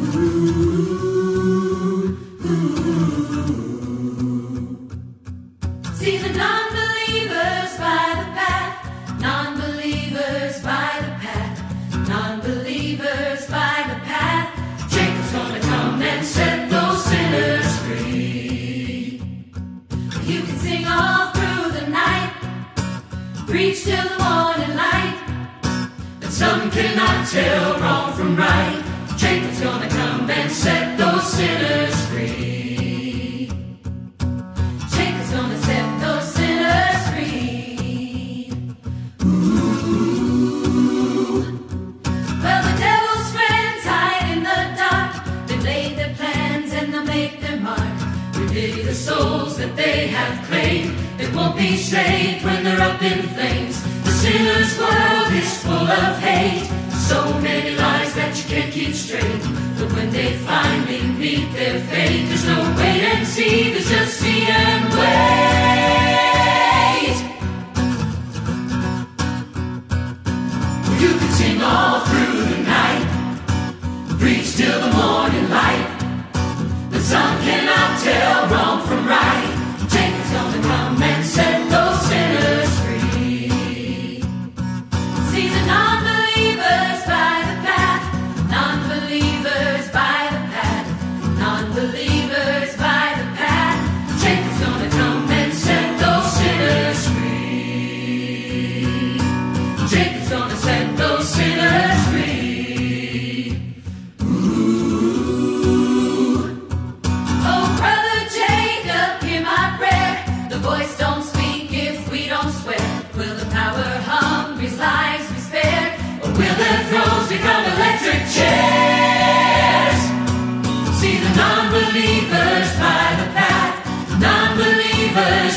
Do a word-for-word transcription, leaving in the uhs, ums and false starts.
See the non-believers by the path, non-believers by the path, non-believers by the path. Jacob's gonna come and set those sinners free. You can sing all through the night, preach till the morning light, but some cannot tell wrong from right. Jacob's gonna come and set those sinners free. Jacob's gonna set those sinners free. Ooh. Well, the devil's friends hide in the dark. They've laid their plans and they'll make their mark. We pity the souls that they have claimed that won't be saved when they're up in flames. The sinner's world is full of hate, so many lies that you can't keep straight. But when they finally meet their fate, there's no wait and see, there's just see and wait. You can sing all through the night, preach till the morning light, but some cannot tell wrong from right. Jacob's gonna come and set those sinners free. See the non-believers by the path, non-believers by the path, non-believers by the path. Jacob's gonna come and set those sinners free. Jacob's gonna set those sinners free. Ooh. Oh, brother Jacob, hear my prayer. The voice don't speak if we don't swear. Will the power-hungry's lives be spared? Or will their thrones become electric chairs? See the non-believers by the path, non-believers